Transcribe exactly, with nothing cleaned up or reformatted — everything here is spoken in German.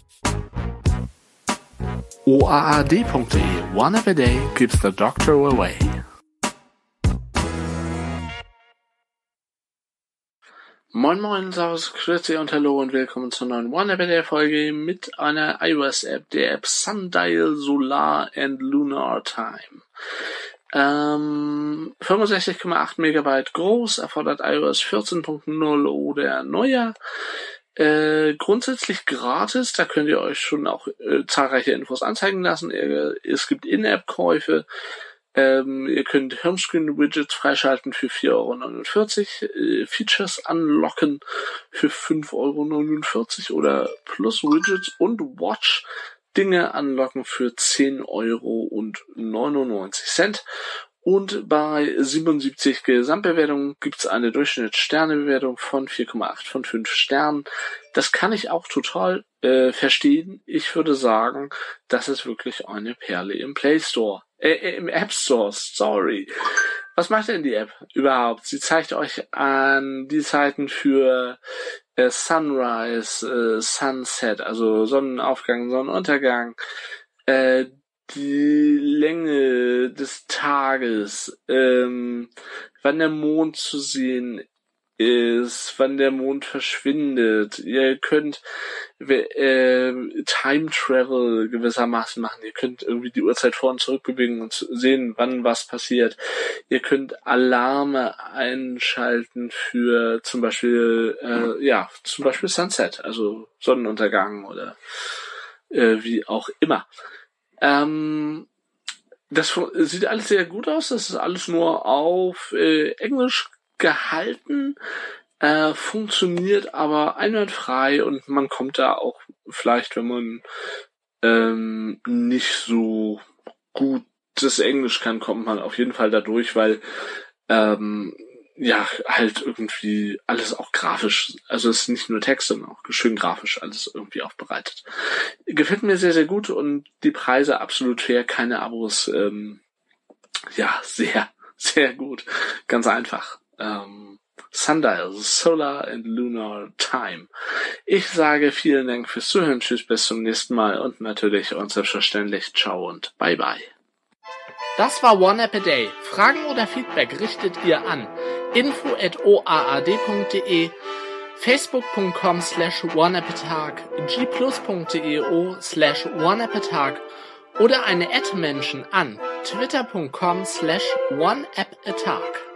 O A A D punkt de. One app a day keeps the doctor away. Moin moin, servus, grüezi und hallo und willkommen zur neuen One App a Day Folge mit einer iOS-App, der App Sundial Solar and Lunar Time. Ähm, fünfundsechzig Komma acht Megabyte groß, erfordert iOS vierzehn Punkt null oder neuer. Äh, grundsätzlich gratis, da könnt ihr euch schon auch äh, zahlreiche Infos anzeigen lassen. Äh, es gibt In-App-Käufe. Ähm, ihr könnt Homescreen-Widgets freischalten für vier Euro neunundvierzig, äh, Features unlocken für fünf Euro neunundvierzig oder Plus-Widgets und Watch-Dinge unlocken für zehn Euro neunundneunzig. Und bei siebenundsiebzig Gesamtbewertungen gibt's eine Durchschnittssternebewertung von vier Komma acht von fünf Sternen. Das kann ich auch total äh, verstehen. Ich würde sagen, das ist wirklich eine Perle im Play Store. Äh, im App Store, sorry. Was macht denn die App überhaupt? Sie zeigt euch an die Zeiten für äh, Sunrise, äh, Sunset, also Sonnenaufgang, Sonnenuntergang, äh, die Länge des Tages, ähm, wann der Mond zu sehen ist, wann der Mond verschwindet. Ihr könnt äh, Time Travel gewissermaßen machen. Ihr könnt irgendwie die Uhrzeit vor und zurück bewegen und sehen, wann was passiert. Ihr könnt Alarme einschalten für zum Beispiel, äh, ja, zum Beispiel Sunset, also Sonnenuntergang oder äh, wie auch immer. Ähm, das sieht alles sehr gut aus. Das ist alles nur auf äh, Englisch gehalten, äh, funktioniert aber einwandfrei und man kommt da auch vielleicht, wenn man ähm, nicht so gut das Englisch kann, kommt man auf jeden Fall da durch, weil ähm, ja, halt irgendwie alles auch grafisch, also es ist nicht nur Text, sondern auch schön grafisch alles irgendwie aufbereitet. Gefällt mir sehr, sehr gut und die Preise absolut fair, keine Abos, ähm, ja, sehr, sehr gut, ganz einfach. Ähm, Sundial, Solar and Lunar Time. Ich sage vielen Dank fürs Zuhören, tschüss, bis zum nächsten Mal und natürlich und selbstverständlich ciao und bye bye. Das war One App a Day. Fragen oder Feedback richtet ihr an info at o a a d punkt de, facebook punkt com slash oneappatag, g plus punkt de o slash oneappatag oder eine Ad-Menschen an twitter punkt com slash oneappatag.